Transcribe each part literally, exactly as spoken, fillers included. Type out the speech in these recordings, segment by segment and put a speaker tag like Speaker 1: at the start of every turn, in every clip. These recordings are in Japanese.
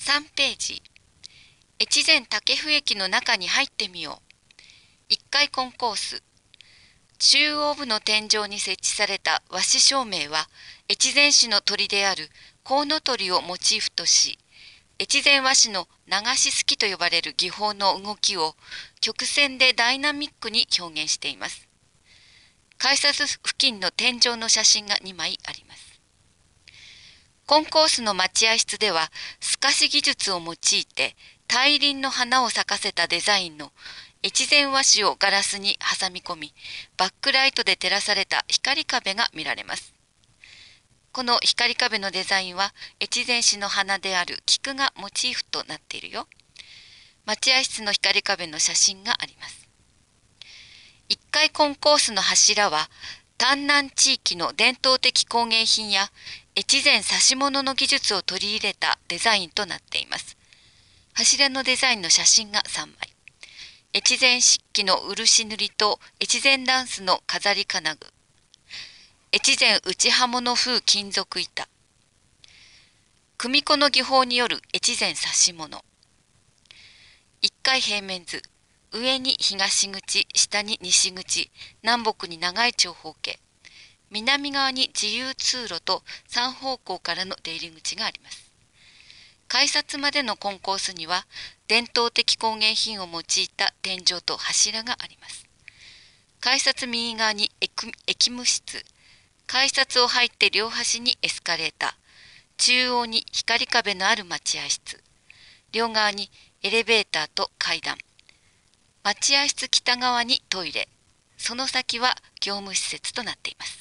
Speaker 1: さんページ、越前武府駅の中に入ってみよう。いっかいコンコース。中央部の天井に設置された和紙照明は、越前市の鳥であるコウノトリをモチーフとし、越前和紙の流しすきと呼ばれる技法の動きを曲線でダイナミックに表現しています。改札付近の天井の写真がにまいあります。コンコースの待合室では、透かし技術を用いて大輪の花を咲かせたデザインの越前和紙をガラスに挟み込み、バックライトで照らされた光壁が見られます。この光壁のデザインは越前市の花である菊がモチーフとなっているよ。待合室の光壁の写真があります。いっかいコンコースの柱は、丹南地域の伝統的工芸品や越前指物の技術を取り入れたデザインとなっています。柱のデザインの写真がさんまい。越前漆器の漆塗りと越前ダンスの飾り金具。越前内刃物風金属板。組子の技法による越前指物。いっかい平面図。上に東口、下に西口、南北に長い長方形。南側に自由通路とさん方向からの出入り口があります。改札までのコンコースには、伝統的工芸品を用いた天井と柱があります。改札右側に駅務室、改札を入って両端にエスカレーター、中央に光壁のある待合室、両側にエレベーターと階段、待合室北側にトイレ、その先は業務施設となっています。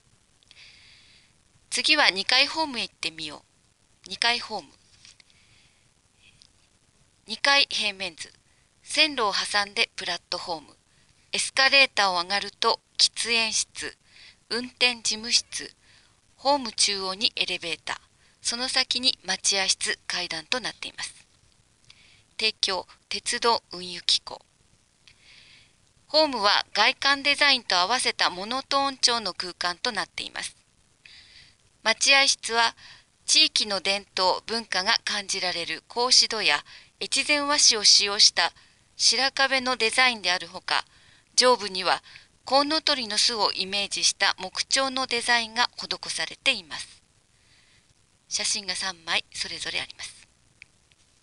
Speaker 1: 次はにかいホームへ行ってみよう。にかいホーム。にかい平面図。線路を挟んでプラットフォーム。エスカレーターを上がると喫煙室、運転事務室、ホーム中央にエレベーター、その先に待合室、階段となっています。提供、鉄道運輸機構。ホームは外観デザインと合わせたモノトーン調の空間となっています。待合室は地域の伝統、文化が感じられる格子戸や越前和紙を使用した白壁のデザインであるほか、上部にはコウノトリの巣をイメージした木彫のデザインが施されています。写真がさんまいそれぞれあります。